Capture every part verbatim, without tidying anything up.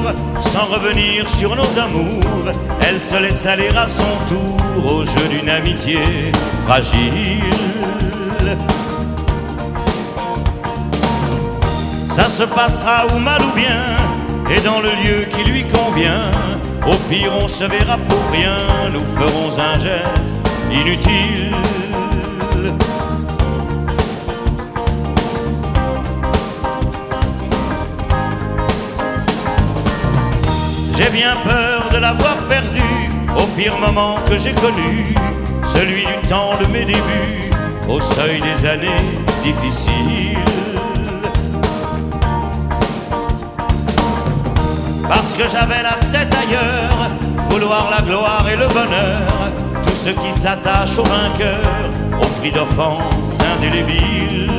sans revenir sur nos amours. Elle se laisse aller à son tour au jeu d'une amitié fragile. Ça se passera ou mal ou bien, et dans le lieu qui lui convient. Au pire on se verra pour rien, nous ferons un geste inutile. J'ai bien peur de l'avoir perdu au pire moment que j'ai connu, celui du temps de mes débuts, au seuil des années difficiles. Parce que j'avais la tête ailleurs, vouloir la gloire et le bonheur, tout ce qui s'attache au vainqueur, au prix d'offenses indélébiles.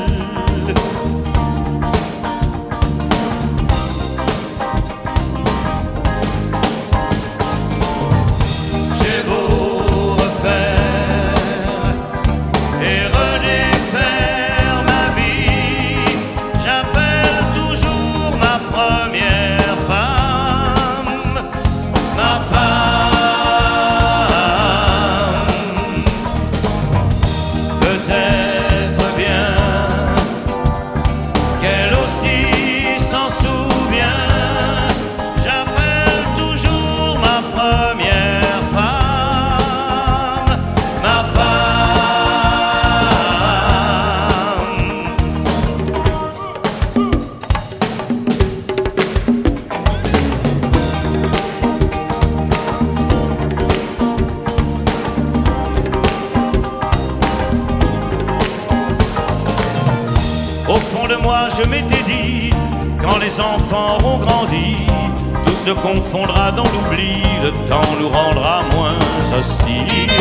Au fond de moi je m'étais dit, quand les enfants auront grandi, tout se confondra dans l'oubli, le temps nous rendra moins hostiles.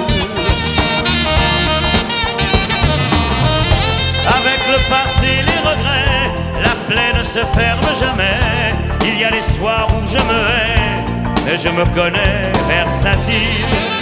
Avec le passé, les regrets, la plaie ne se ferme jamais. Il y a les soirs où je me hais, mais je me connais versatile.